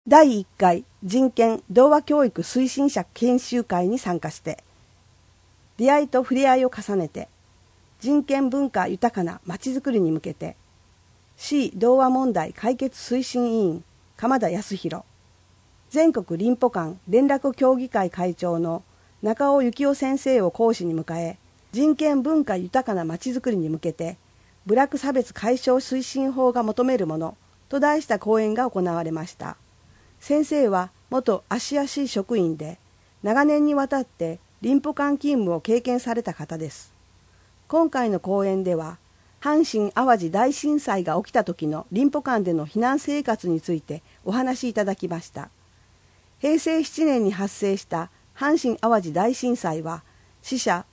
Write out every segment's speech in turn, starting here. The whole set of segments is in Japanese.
第1回人権童話教育推進者研修会に参加して、出会いと触れ合いを重ねて、人権文化豊かなまちづくりに向けて、市童話問題解決推進委員鎌田康弘、全国林保官連絡協議会会長の中尾幸雄先生を講師に迎え、人権文化豊かなまちづくりに向けて、部落差別解消推進法が求めるものと題した講演が行われました。先生は元芦屋市職員で、長年にわたって林保官勤務を経験された方です。今回の講演では、阪神・淡路大震災が起きた時の林保官での避難生活についてお話しいただきました。平成7年に発生した阪神・淡路大震災は、死者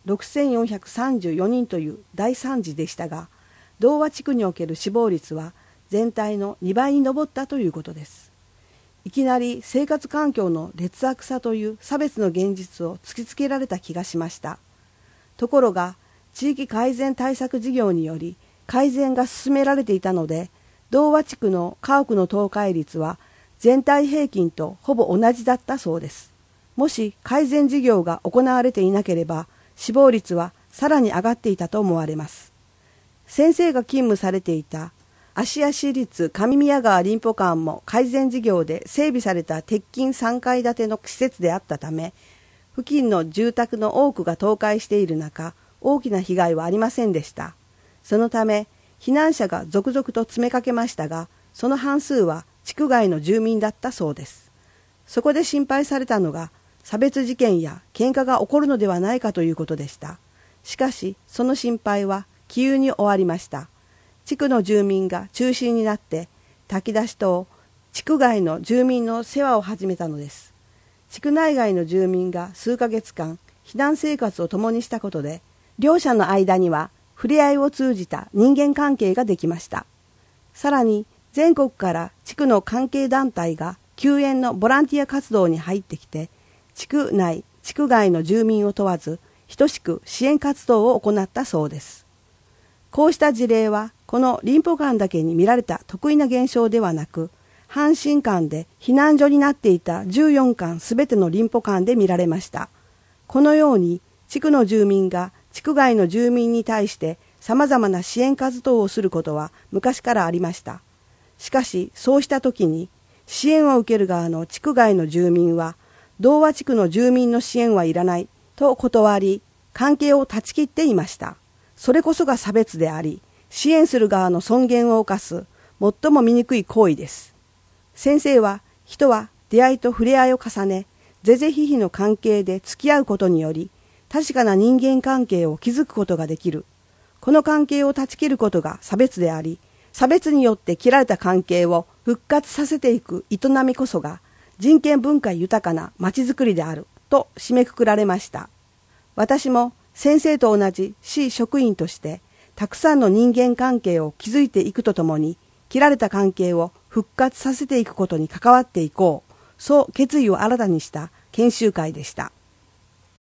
6434人という大惨事でしたが、童話地区における死亡率は全体の2倍に上ったということです。いきなり生活環境の劣悪さという差別の現実を突きつけられた気がしました。ところが、地域改善対策事業により改善が進められていたので、童話地区の家屋の倒壊率は全体平均とほぼ同じだったそうです。もし改善事業が行われていなければ、死亡率はさらに上がっていたと思われます。先生が勤務されていた芦屋市立上宮川林保館も改善事業で整備された鉄筋3階建ての施設であったため、付近の住宅の多くが倒壊している中、大きな被害はありませんでした。そのため、避難者が続々と詰めかけましたが、その半数は地区外の住民だったそうです。そこで心配されたのが、差別事件や喧嘩が起こるのではないかということでした。しかし、その心配は杞憂に終わりました。地区の住民が中心になって炊き出しと地区外の住民の世話を始めたのです。地区内外の住民が数ヶ月間避難生活を共にしたことで、両者の間には触れ合いを通じた人間関係ができました。さらに全国から地区の関係団体が救援のボランティア活動に入ってきて、地区内地区外の住民を問わず等しく支援活動を行ったそうです。こうした事例はこの林保館だけに見られた特異な現象ではなく、阪神間で避難所になっていた14館すべての林保館で見られました。このように地区の住民が地区外の住民に対して様々な支援活動をすることは昔からありました。しかしそうした時に支援を受ける側の地区外の住民は、童話地区の住民の支援はいらないと断り、関係を断ち切っていました。それこそが差別であり、支援する側の尊厳を侵す最も醜い行為です。先生は、人は出会いと触れ合いを重ね、是々非々の関係で付き合うことにより、確かな人間関係を築くことができる。この関係を断ち切ることが差別であり、差別によって切られた関係を復活させていく営みこそが、人権文化豊かなまちづくりであると締めくくられました。私も先生と同じ市職員として、たくさんの人間関係を築いていくとともに、切られた関係を復活させていくことに関わっていこう、そう決意を新たにした研修会でした。